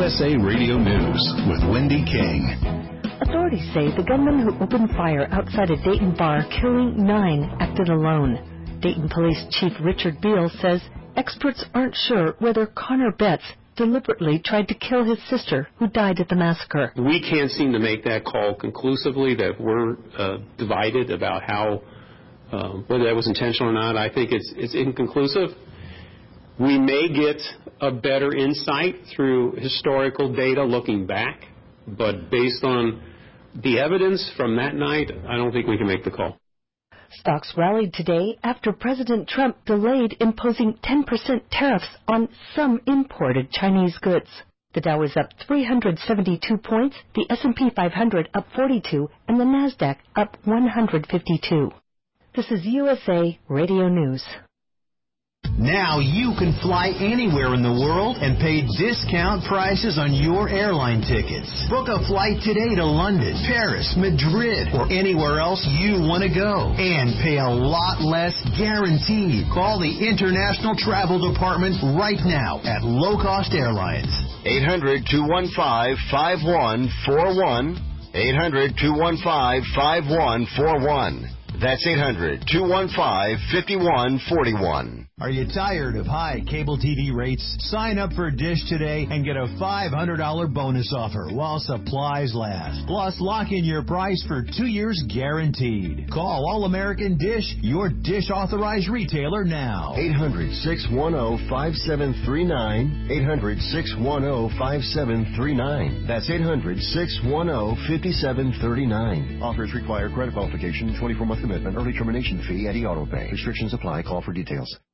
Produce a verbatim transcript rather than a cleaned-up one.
U S A Radio News with Wendy King. Authorities say the gunman who opened fire outside a Dayton bar, killing nine, acted alone. Dayton Police Chief Richard Beal says experts aren't sure whether Connor Betts deliberately tried to kill his sister, who died at the massacre. We can't seem to make that call conclusively, that we're uh, divided about how, uh, whether that was intentional or not. I think it's, it's inconclusive. We may get a better insight through historical data looking back, but based on the evidence from that night, I don't think we can make the call. Stocks rallied today after President Trump delayed imposing ten percent tariffs on some imported Chinese goods. The Dow was up three hundred seventy-two points, the S and P five hundred up forty-two, and the Nasdaq up one hundred fifty-two. This is U S A Radio News. Now you can fly anywhere in the world and pay discount prices on your airline tickets. Book a flight today to London, Paris, Madrid, or anywhere else you want to go. And pay a lot less guaranteed. Call the International Travel Department right now at Low Cost Airlines. eight hundred, two one five, five one four one. eight hundred, two one five, five one four one. That's eight hundred, two one five, five one four one. Are you tired of high cable T V rates? Sign up for Dish today and get a five hundred dollars bonus offer while supplies last. Plus, lock in your price for two years guaranteed. Call All American Dish, your Dish authorized retailer now. eight hundred, six one zero, five seven three nine. eight hundred, six one zero, five seven three nine. That's eight hundred, six one zero, five seven three nine. Offers require credit qualification, twenty-four month commitment, early termination fee, and e-auto pay. Restrictions apply. Call for details.